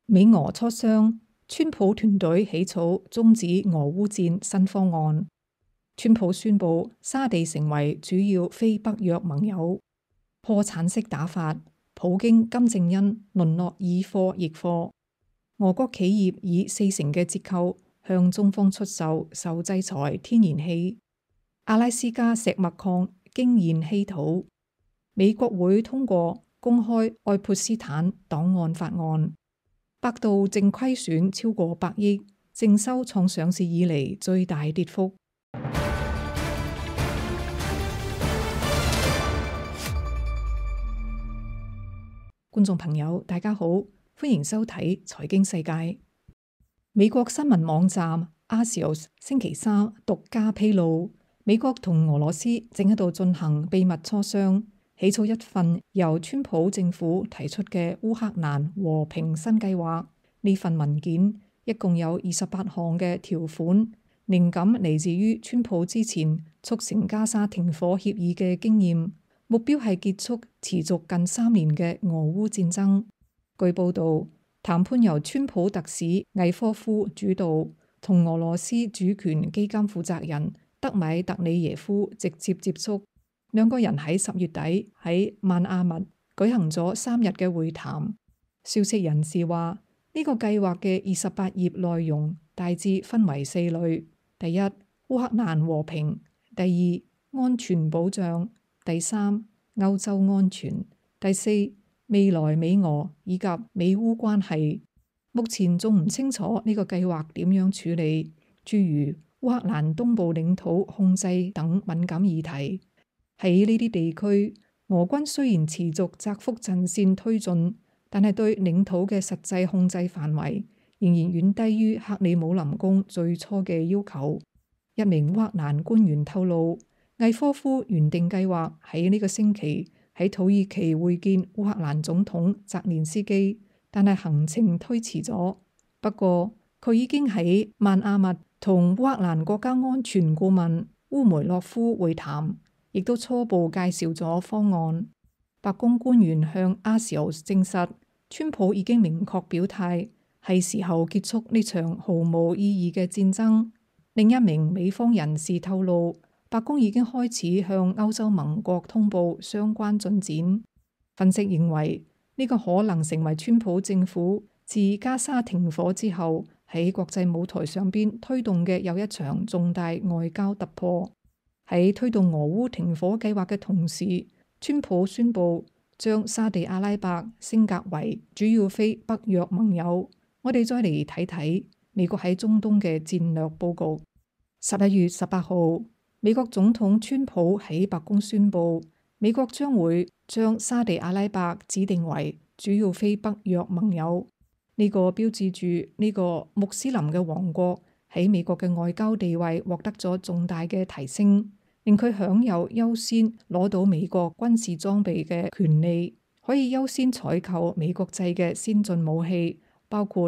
美俄磋商，川普團隊起草終止俄烏戰新方案。川普宣布沙地成為主要非北約盟友。破產式打發，普京金正恩淪落以貨易貨。俄國企業以40%嘅折扣向中方出售受制裁天然氣。阿拉斯加石墨礦驚現稀土。美國會通過公開愛潑斯坦檔案法案。百度淨虧損超過100億，淨收創上市以嚟最大跌幅。觀眾朋友，大家好，歡迎收睇財經世界。美國新聞網站 Axios 星期三獨家披露，美國同俄羅斯正喺度進行秘密磋商，起草一份由川普政府提出嘅烏克蘭和平新計劃。呢份文件一共有28項嘅條款，靈感嚟自於川普之前促成加沙停火協議嘅經驗。目標係結束持續近3年嘅俄烏戰爭。據報導，談判由川普特使魏科夫主導，同俄羅斯主權基金負責人德米特里耶夫直接接觸。兩個人喺10月底喺曼阿密舉行咗3日嘅會談。消息人士話，呢個計劃嘅28頁內容大致分為4類：第一，烏克蘭和平；第二，安全保障。第三，歐洲安全；第四，未來美俄以及美烏關係。目前仲唔清楚呢個計劃點樣處理，諸如烏克蘭東部領土控制等敏感議題。喺呢啲地區，俄軍雖然持續窄幅陣線推進，但係對領土嘅實際控制範圍仍然遠低於克里姆林宮最初嘅要求。一名烏克蘭官員透露，魏科夫原定計劃喺呢個星期喺土耳其會見烏克蘭總統澤連斯基，但係行程推遲咗。不過佢已經喺曼阿密同烏克蘭國家安全顧問烏梅洛夫會談，亦都初步介紹咗方案。白宮官員向 Axios 證實，川普已經明確表態，係時候結束呢場毫無意義嘅戰爭。另一名美方人士透露，白宮已經開始向歐洲盟國通報相關進展。分析認為，呢個可能成為川普政府自加沙停火之後喺國際舞台上邊推動嘅又一場重大外交突破。喺推動俄烏停火計劃嘅同時，川普宣布將沙地阿拉伯升格為主要非北約盟友。我哋再嚟睇睇美國喺中東嘅戰略報告。11月18號，美國總統川普喺白宮宣布，美國將會將沙地阿拉伯指定為主要非北約盟友。呢個標誌住呢個穆斯林嘅王國喺美國嘅外交地位獲得咗重大嘅提升，令佢享有優先攞到美國軍事裝備嘅權利，可以優先採購美國製嘅先進武器，包括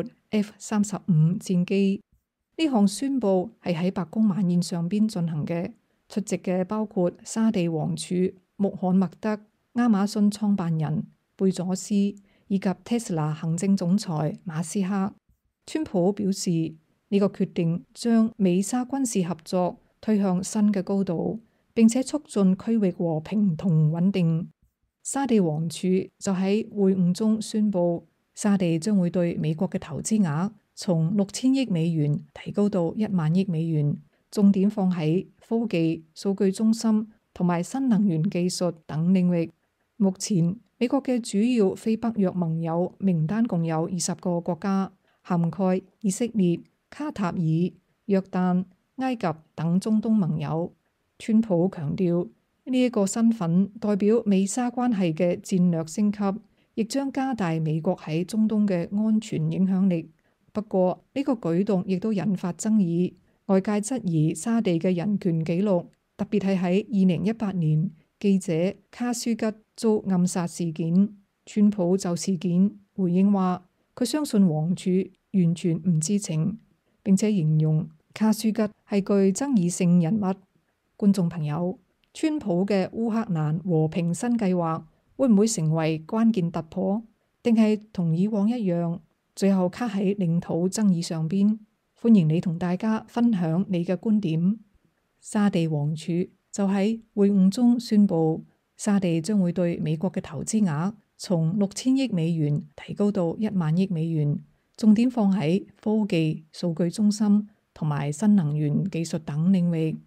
F-35戰機。呢項宣布係喺白宮晚宴上邊進行嘅，出席嘅包括沙地王儲穆罕默德、亞馬遜創辦人貝佐斯以及 Tesla 行政總裁馬斯克。川普表示，呢個決定將美沙軍事合作推向新嘅高度，並且促進區域和平同穩定。沙地王儲就喺會晤中宣布，沙地將會對美國嘅投資額從6000億美元提高到1萬億美元，重點放喺科技、數據中心同埋新能源技術等領域。目前美國嘅主要非北約盟友名單共有20個國家，涵蓋以色列、卡塔爾、約旦、埃及等中東盟友。川普強調，呢一個身份代表美沙關係嘅戰略升級，亦將加大美國喺中東嘅安全影響力。不過呢個舉動亦都引發爭議，外界質疑沙地嘅人權紀錄，特別係喺2018年記者卡舒吉遭暗殺事件。川普就事件回應話，佢相信王儲完全唔知情，並且形容卡舒吉係具爭議性人物。觀眾朋友，川普嘅烏克蘭和平新計劃會唔會成為關鍵突破，定係同以往一樣最後卡喺領土爭議上邊。歡迎你同大家分享你嘅觀點。沙地王儲就喺會晤中宣布，沙地將會對美國嘅投資額從$6000億提高到$10000億，重點放喺科技、數據中心同埋新能源技術等領域。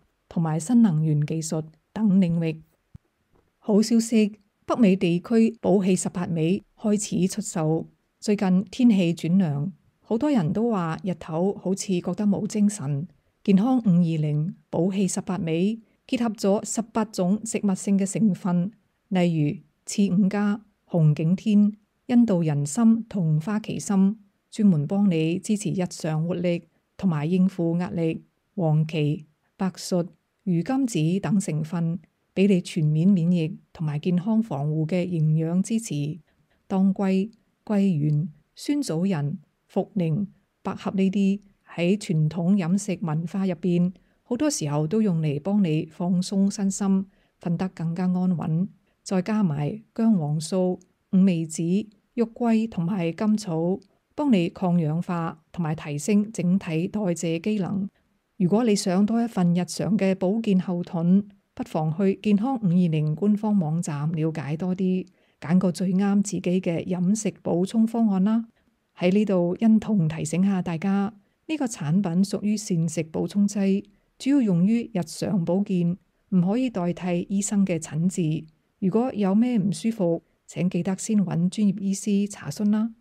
好消息，北美地區寶氣18尾開始出售。最近天氣轉涼，好多人都話日頭好似覺得冇精神。健康520寶氣18尾結合咗18種植物性嘅成分，例如刺五加、紅景天、印度人參同花旗參，專門幫你支持日常活力同埋應付壓力。黃芪、白術、魚甘子等成分，俾你全面免疫同埋健康防護嘅營養支持。當歸、桂圓、酸棗仁、茯苓、百合呢啲喺傳統飲食文化入邊，好多時候都用嚟幫你放鬆身心，瞓得更加安穩。再加埋薑黃素、五味子、玉桂同埋甘草，幫你抗氧化同埋提升整體代謝機能。如果你想多一份日常嘅保健後盾，不妨去健康520官方網站了解多啲，揀個最啱自己嘅飲食補充方案啦。喺呢度欣同提醒下大家，呢個產品屬於膳食補充劑，主要用於日常保健，唔可以代替醫生嘅診治。如果有咩唔舒服，請記得先揾專業醫師查詢啦。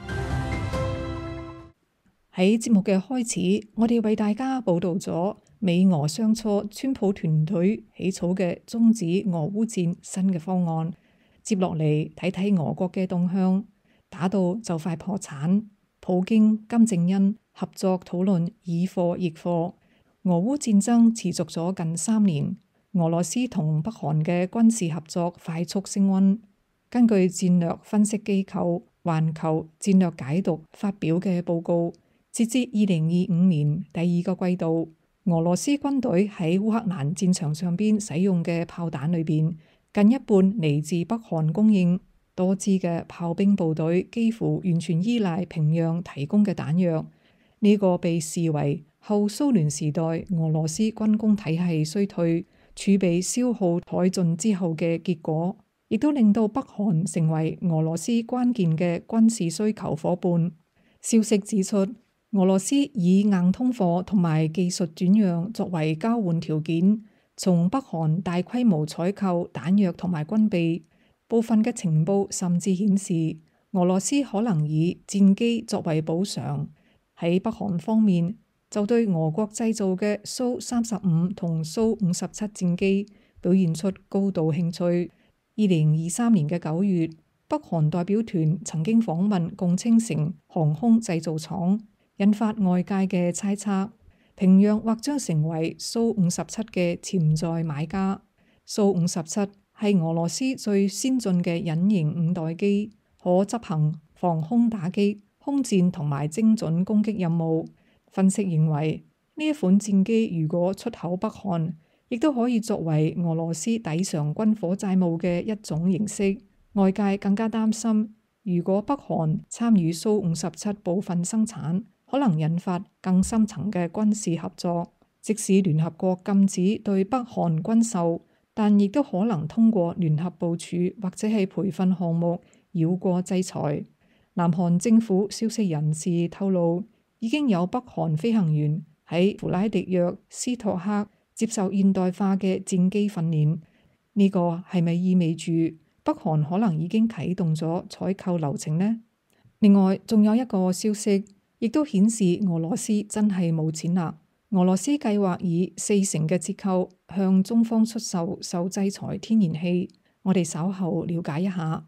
喺節目嘅開始，我哋為大家報道咗美俄相錯，川普團隊起草嘅終止俄烏戰新嘅方案。接落嚟睇睇俄國嘅動向，打到就快破產。普京、金正恩合作討論以貨易貨。俄烏戰爭持續咗近3年，俄羅斯同北韓嘅軍事合作快速升溫。根據戰略分析機構環球戰略解讀發表嘅報告，截至2025年第2個季度，俄羅斯軍隊喺烏克蘭戰場上邊使用嘅炮彈裏邊，近一半嚟自北韓供應。多支嘅炮兵部隊幾乎完全依賴平壤提供嘅彈藥。呢個被視為後蘇聯時代俄羅斯軍工體系衰退、儲備消耗殆盡之後嘅結果，亦都令到北韓成為俄羅斯關鍵嘅軍事需求夥伴。消息指出，俄羅斯以硬通貨同埋技術轉讓作為交換條件，從北韓大規模採購彈藥同埋軍備。部分嘅情報甚至顯示，俄羅斯可能以戰機作為補償。喺北韓方面，就對俄國製造嘅蘇35同蘇57戰機表現出高度興趣。2023年嘅9月，北韓代表團曾經訪問共青城航空製造廠，引發外界嘅猜測，平壤或將成為蘇57嘅潛在買家。蘇57係俄羅斯最先進嘅隱形五代機，可執行防空打擊、空戰同埋精準攻擊任務。分析認為，呢一款戰機如果出口北韓，亦都可以作為俄羅斯抵償軍火債務嘅一種形式。外界更加擔心，如果北韓參與蘇57部分生產，可能引發更深層嘅軍事合作。即使聯合國禁止對北韓軍售，但亦都可能通過聯合部署或者係培訓項目繞過制裁。南韓政府消息人士透露，已經有北韓飛行員喺弗拉迪約斯托克接受現代化嘅戰機訓練。呢個係咪意味住北韓可能已經啟動咗採購流程呢？另外，仲有一個消息，亦都顯示俄羅斯真係冇錢啦。俄羅斯計劃以40%嘅折扣向中方出售受制裁天然氣。我哋稍後了解一下。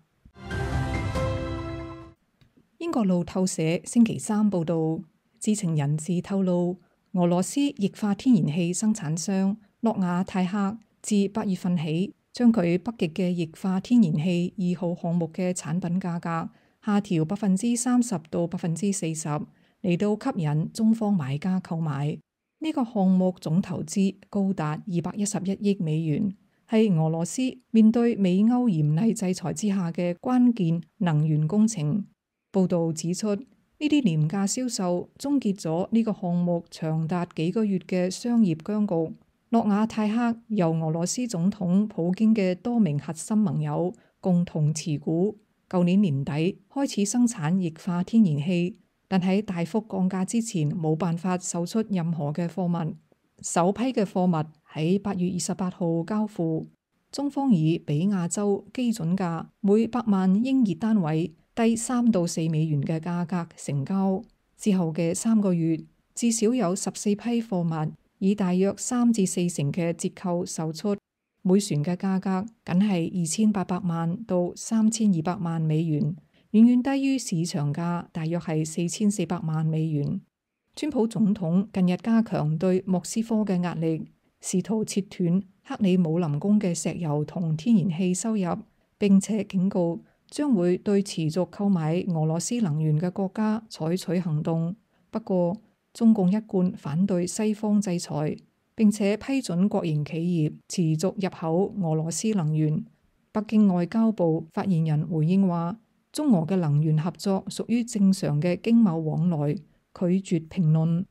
英國路透社星期3報導，知情人士透露，俄羅斯液化天然氣生產商諾瓦泰克自8月份起，將佢北極嘅液化天然氣2號項目嘅產品價格下調30%到40%，嚟到吸引中方買家購買。呢個項目總投資高達211億美元，係俄羅斯面對美歐嚴厲制裁之下嘅關鍵能源工程。報導指出， 呢啲廉價銷售終結咗呢個項目長達幾個月嘅商業僵局。諾瓦泰克由俄羅斯總統普京嘅多名核心盟友共同持股，舊年年底開始生產液化天然氣，但喺大幅降價之前冇辦法售出任何嘅貨物。首批嘅貨物喺8月28號交付，中方以比亞洲基準價每100萬英熱單位低3到4美元嘅價格成交。之後嘅3個月，至少有14批貨物以大約3至4成嘅折扣售出，每船嘅價格僅係2800萬到3200萬美元，遠遠低於市場價，大約係4400萬美元。川普總統近日加強對莫斯科嘅壓力，試圖切斷克里姆林宮嘅石油同天然氣收入，並且警告將會對持續購買俄羅斯能源嘅國家採取行動。不過，中共一貫反對西方制裁，並且批准國營企業持續入口俄羅斯能源。北京外交部發言人回應話，中俄嘅能源合作屬於正常嘅經貿往來，拒絕評論。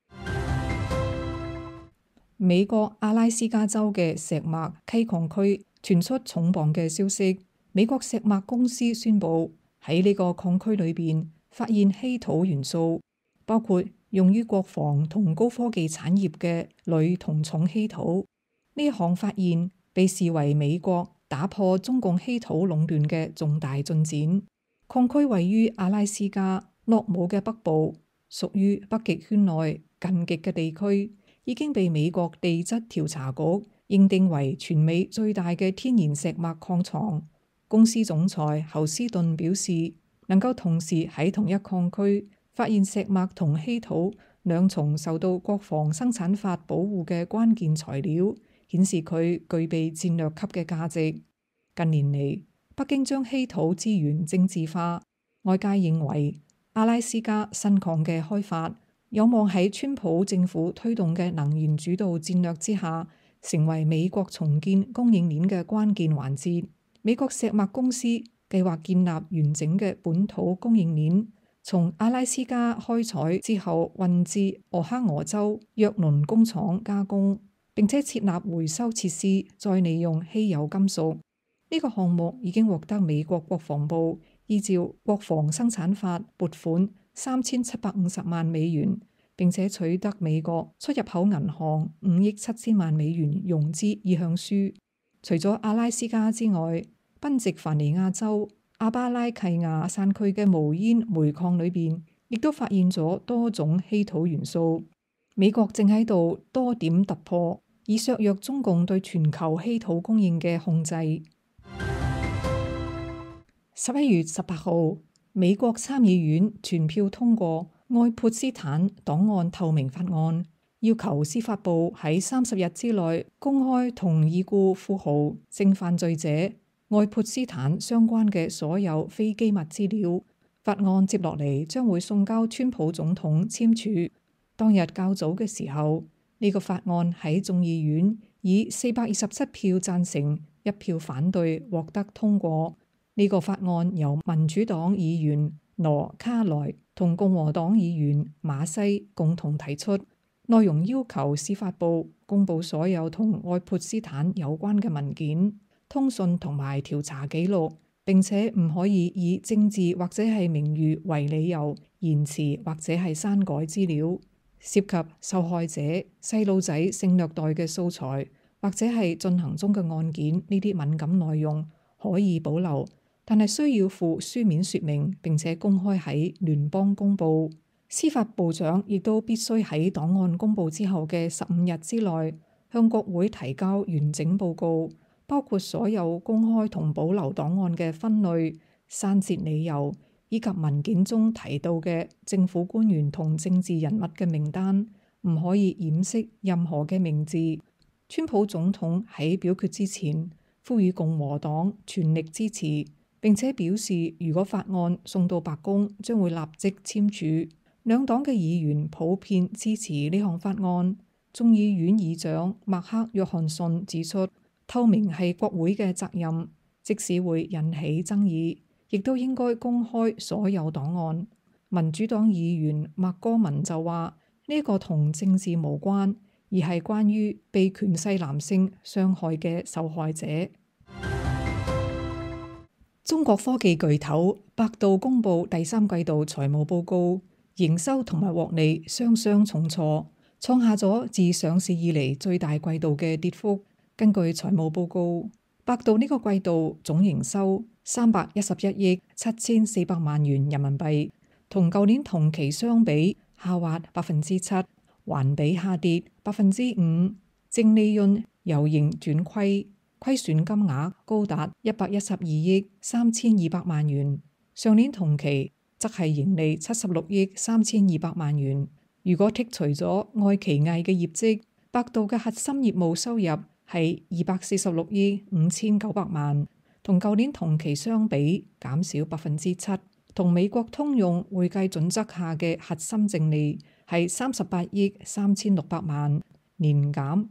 美國阿拉斯加州嘅石墨溪礦區傳出重磅嘅消息，美國石墨公司宣布喺呢個礦區裏邊發現稀土元素，包括用於國防同高科技產業嘅鋁同重稀土。呢一項發現被視為美國打破中共稀土壟斷嘅重大進展。礦區位於阿拉斯加諾姆嘅北部，屬於北極圈內近極嘅地區，已經被美國地質調查局認定為全美最大嘅天然石墨礦床。公司總裁侯斯頓表示，能夠同時喺同一礦區發現石墨同稀土兩重受到國防生產法保護嘅關鍵材料，顯示佢具備戰略級嘅價值。近年嚟，北京將稀土資源政治化，外界認為阿拉斯加新礦嘅開發有望喺川普政府推動嘅能源主導戰略之下，成為美國重建供應鏈嘅關鍵環節。美國石墨公司計劃建立完整嘅本土供應鏈，從阿拉斯加開採之後運至俄亥俄州約倫工廠加工，並且設立回收設施，再利用稀有金屬。呢個項目已經獲得美國國防部依照國防生產法撥款3750萬美元，並且取得美國出入口銀行5億7千萬美元融資意向書。除咗阿拉斯加之外，賓夕凡尼亞州阿巴拉契亞山區嘅無煙煤礦裏邊，亦都發現咗多種稀土元素。美國正喺度多點突破，以削弱中共對全球稀土供應嘅控制。11月18號，美國參議院全票通過愛潑斯坦檔案透明法案，要求司法部喺30日之內公開同已故富豪性犯罪者愛潑斯坦相關嘅所有非機密資料。法案接落嚟將會送交川普總統簽署。當日較早嘅時候，呢個法案喺眾議院以427票贊成、1票反對獲得通過。呢個法案由民主黨議員羅卡萊同共和黨議員馬西共同提出，內容要求司法部公佈所有同愛潑斯坦有關嘅文件、通訊同埋調查記錄，並且唔可以以政治或者係名譽為理由延遲或者係刪改資料。涉及受害者細路仔性虐待嘅素材或者係進行中嘅案件，呢啲敏感內容可以保留，但係需要附書面說明，並且公開喺聯邦公報。司法部長亦都必須喺檔案公佈之後嘅15日之內向國會提交完整報告，包括所有公開同保留檔案嘅分類、刪節理由，以及文件中提到嘅政府官員同政治人物嘅名單，唔可以掩飾任何嘅名字。川普總統喺表決之前呼籲共和黨全力支持，並且表示如果法案送到白宮，將會立即簽署。兩黨嘅議員普遍支持呢項法案。眾議院議長麥克約翰遜指出，透明係國會嘅責任，即使會引起爭議，亦都應該公開所有檔案。 民主黨議員麥戈文就話呢個同政治無關，而係關於被權勢男性傷害嘅受害者。中國科技巨頭百度公布第三季度財務報告，營收同埋獲利雙雙重挫，創下咗自上市以嚟最大季度嘅跌幅。根據財務報告，百度呢個季度總營收311億7400萬元人民幣，同舊年同期相比下滑7%，環比下跌5%，淨利潤由盈轉虧，虧損金額高達112億3200萬元，上年同期則係盈利76億3200萬元。如果剔除咗愛奇藝嘅業績，百度嘅核心業務收入係246億5900萬，同舊年同期相比減少7%。同美國通用會計準則下嘅核心淨利係38億3600萬，年減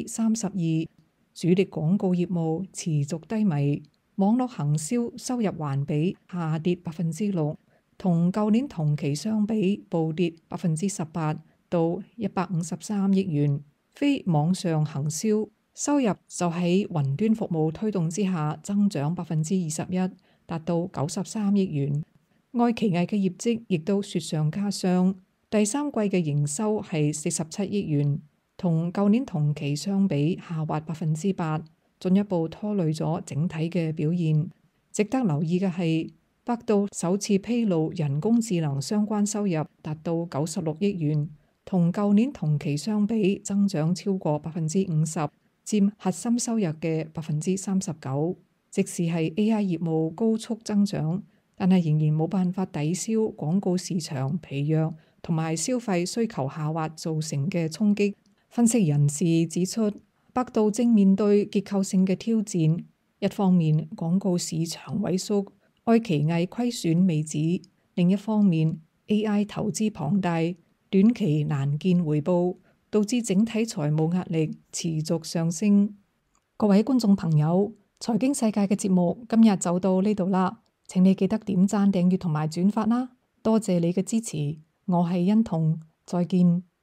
32%。主力廣告業務持續低迷，網絡行銷收入環比下跌6%，同舊年同期相比暴跌18%到153億元。非網上行銷收入就喺雲端服務推動之下增長21%，達到93億元。愛奇藝嘅業績亦都雪上加霜，第三季嘅營收係47億元，同舊年同期相比下滑8%，進一步拖累咗整體嘅表現。值得留意嘅係，百度首次披露人工智能相關收入達到96億元，同舊年同期相比增長超過50%，佔核心收入嘅39%。即使係 AI 業務高速增長，但係仍然冇辦法抵消廣告市場疲弱同埋消費需求下滑造成嘅衝擊。分析人士指出，百度正面對結構性嘅挑戰，一方面廣告市場萎縮，愛奇藝虧損未止；另一方面 AI 投資龐大，短期難見回報，導致整體財務壓力持續上升。各位觀眾朋友，財經世界嘅節目今日就到呢度啦，請你記得點讚、訂閱同埋轉發啦，多謝你嘅支持，我係欣彤，再見。